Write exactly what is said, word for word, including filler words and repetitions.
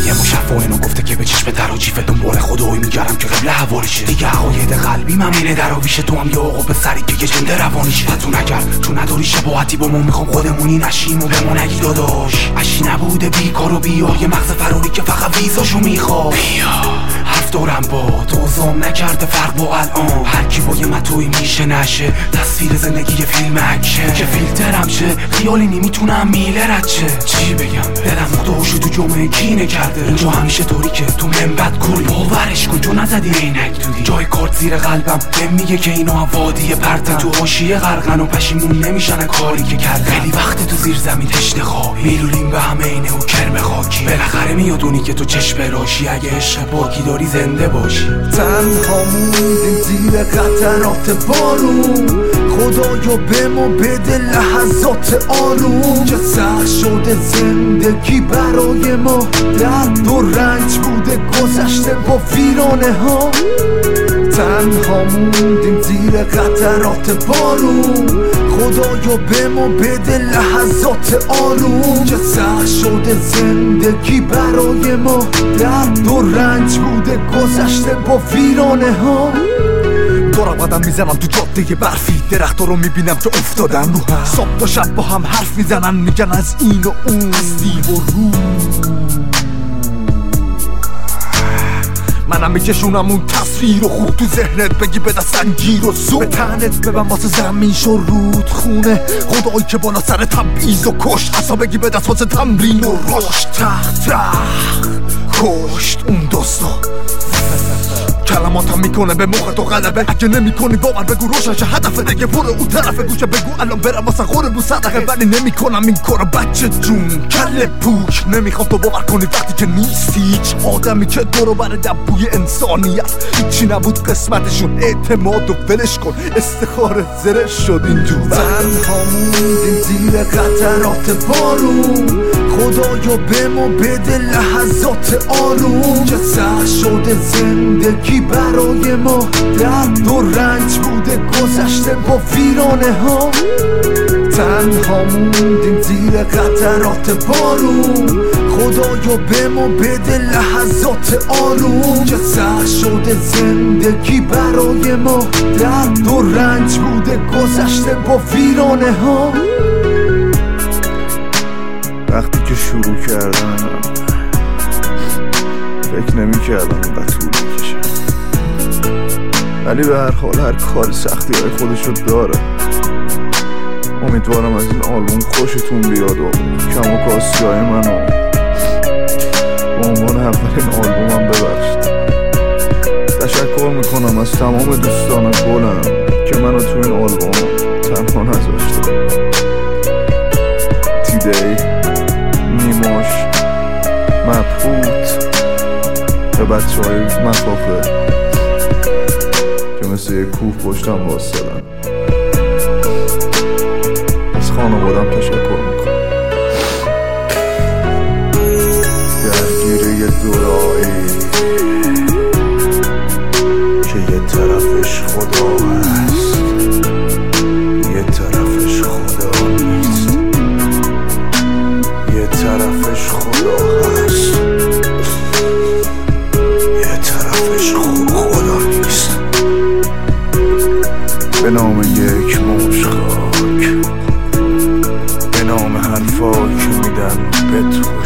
یه مشفا اینو گفته که به چشم در و جیفه دنبال خدایی میگردم که قبله حوالیشه. دیگه عقاید قلبی من اینه دراویشه، تو هم یه آقا به سری که یه جنده روانیشه. تو نگرد تو نداری شباهتی با ما، میخوام خودمونی نشیم و به ما نگی داداش. اشی نبوده بیکار و بیار، یه مغز فراری که فقط ویزاشو میخواد. بیا حرف دارم با دوزام نکرده فرق با الان. هر کی با یه متوی میشه نشه تصویر زندگی یه فیلم اکشن که فیلترم شه خیالی نمیتونم میله رد شه. چی بگم دلم مختاشو تو جمعه کینه کرده. اینجا همیشه طوری که تو منبت کلی باورش کن، تو نزدی عینک دودی جای کارت زیر قلبم بهم میگه که اینا وادی پرتن. تو حاشیه غرقن و پشیمون نمیشن کاری که کردن. خیلی وقت تو زیر زمین تشنه خوابی میلولیم به همه اینه و کرم خاکی. بالاخره میادونی که تو چشم راشی، اگه عشق پاکی داری زنده باشی. تنها موندیم زیر قطرات بارون، خدایا به ما بده لحظات آروم. چه سخت شده زندگی برای ما، درد و رنج بوده گذشته با ویرانه ها. تنها موندیم زیر قطرات بارون، خدایا به ما بده لحظات آروم. چه سخت شده زندگی برای ما، درد و رنج بوده گذشته با ویرانه ها. دارم قدم میزنم تو جاده برفی، درختا رو میبینم که افتادن رو هم. صبح تا شب با هم حرف میزنن، میگن از این و اون، از دیو و رو. منم میکشونم اون تصویر و خوب تو ذهنت، بگی به دستن گیر و زون. به تنت ببن واسه زمین شو رود خونه، خدایی که بالا سر تبعیض و کشت. اصلا بگی به دست واسه تمرین و رشد. تخت تخت کشت اون دوستا، کلماتم میکنه به مخ تو غلبه. اگه نمی کنی باور بگو روشن چه هدفه، دیگه برو اون طرف گوشه بگو الان برم واسه خوره بو صدقه. ولی نمی کنم این کارو بچه جون کله پوک. نمیخوام تو باور کنی وقتی که نیستی هیچ آدمی که دورو بره دبوی انسانیت. هیچی نبود قسمتشون، اعتماد و ولش کن، استخاره زرش شد اینجور. تنها موندیم زیر قطرات بارون، خدایا به ما بده لحظات آروم. چه سخت شده زندگی برای ما، درد و رنج بوده گذشته با ویرانه ها. تنها موندیم زیر قطرات بارون، خدایا به ما بده لحظات آروم. چه سخت شده زندگی برای ما، درد و رنج بوده گذشته با ویرانه ها. وقتی که شروع کردم فکر نمی کردم اینقدر طول میکشه، ولی به هر حال هر کاری سختی های خودشو داره. امیدوارم از این آلبوم خوشتون بیاد و کم و کاستی های منو به عنوان اولین آلبومم ببخشید. تشکر میکنم از تمام دوستان گلم که منو تو این آلبوم تنها نذاشته. تیدی، نیماش، مبهوت، به بچه های مخافه که مثل یک کوه پشتم واسدن. از خانوادم تشکر میکنم. درگیر یه دورایی که یه طرفش خدا هست، یه طرفش خدا نیست. یه طرفش خدا هست، یه طرفش خدا نیست. به نام یک موش خاک، به نام حرفا که میدن به تو